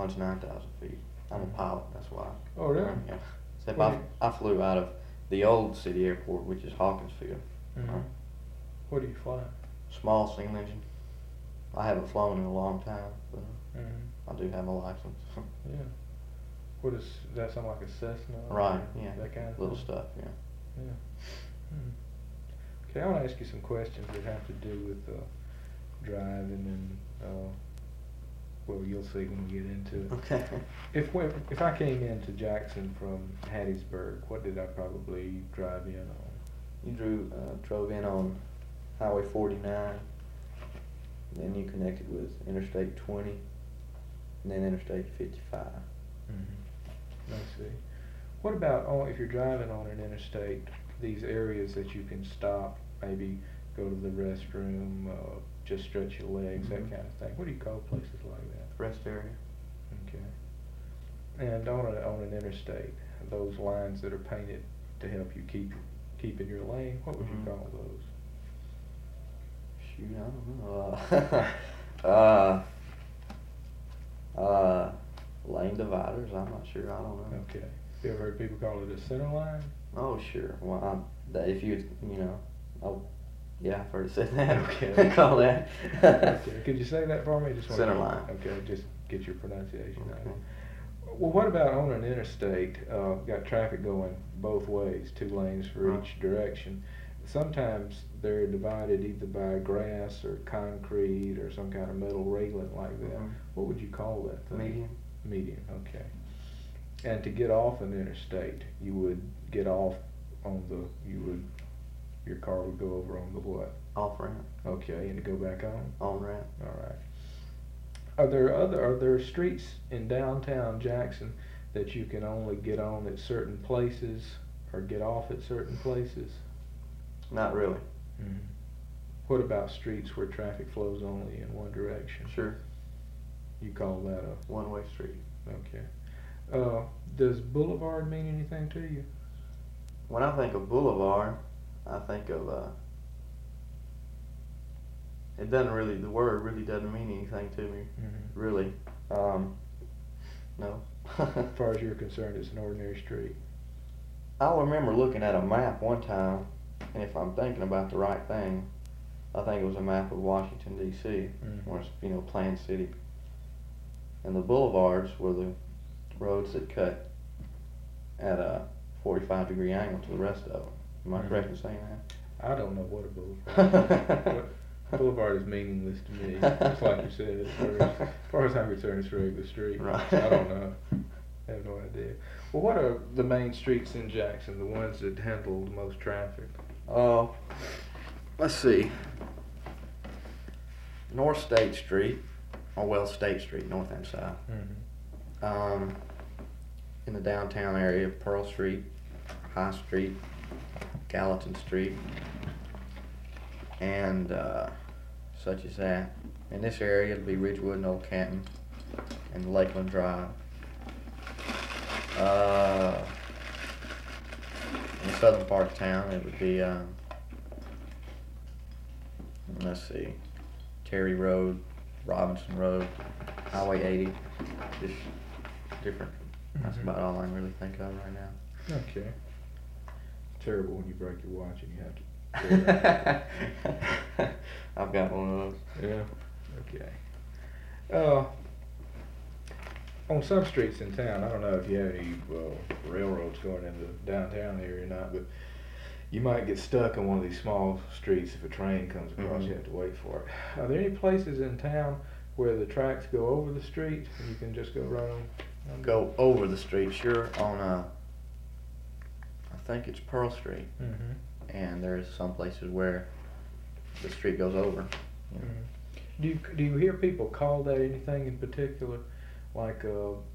One's 9,000 feet. I'm a pilot, that's why. Oh, really? Yeah. Except What do I flew out of the old city airport, which is Hawkinsville. Mm-hmm. What do you fly? Small single engine. I haven't flown in a long time, but Mm-hmm. I do have a license. Yeah. What is that? Sound like a Cessna? Right, or yeah. That kind of Little thing? stuff, yeah. Yeah. Hmm. Okay, I want to ask you some questions that have to do with driving and well, you'll see when we get into it. Okay. If I came into Jackson from Hattiesburg, what did I probably drive in on? You drove in on Highway 49, then you connected with Interstate 20, and then Interstate 55. Mm-hmm. I see. What about if you're driving on an interstate, these areas that you can stop, maybe go to the restroom, just stretch your legs, Mhm. that kind of thing? What do you call places like that? Rest area. Okay. And on an interstate, those lines that are painted to help you keep in your lane, what would Mhm. you call those? Shoot, I don't know. Lane dividers. I'm not sure. I don't know. Okay. You ever heard people call it a center line? Oh, sure. Well, if you know, oh, yeah, I've heard it said that. Okay. Call that. Okay. Could you say that for me? Just Center line. Okay, just get your pronunciation Okay. right. Well, what about on an interstate? Got traffic going both ways, 2 lanes for Right. each direction. Sometimes they're divided either by grass or concrete or some kind of metal railing like that. Mhm. What would you call that thing? Median. Median, okay. And to get off an interstate, you would get off on your car would go over on the what? Off ramp. Okay, and to go back on? On ramp. All right. Are there streets in downtown Jackson that you can only get on at certain places or get off at certain places? Not really. Mm-hmm. What about streets where traffic flows only in one direction? Sure. You call that a One-way street. okay. Does boulevard mean anything to you? When I think of boulevard, I think of it doesn't really. The word really doesn't mean anything to me. Mm-hmm. Really. No. As far as you're concerned, it's an ordinary street. I remember looking at a map one time, and if I'm thinking about the right thing, I think it was a map of Washington D.C., Mm-hmm. where it's planned city, and the boulevards were the roads that cut at a 45-degree angle to the rest of them. Am I Mhm. correct in saying I don't know what a boulevard is. that? Boulevard is meaningless to me. Just like you said, as far as I'm concerned, it's a regular street. Right. I don't know. I have no idea. Well, what are the main streets in Jackson, the ones that handle the most traffic? Let's see. North State Street, State Street, north and south. Mm-hmm. In the downtown area, Pearl Street, High Street, Gallatin Street, and such as that. In this area, it'll be Ridgewood and Old Canton, and Lakeland Drive. In the southern part of town, it would be, let's see, Terry Road, Robinson Road, Highway 80, just different. That's Mhm. about all I can really think of right now. Okay. Terrible when you break your watch and you have to. I've got one of those. Yeah. Okay. On some streets in town, I don't know if you have any railroads going into the downtown area or not, but you might get stuck on one of these small streets if a train comes across. Mhm. You have to wait for it. Are there any places in town where the tracks go over the street and you can just go right on? Go over the street, sure, on I think it's Pearl Street, Mm-hmm. and there's some places where the street goes over. You know. Do you hear people call that anything in particular, like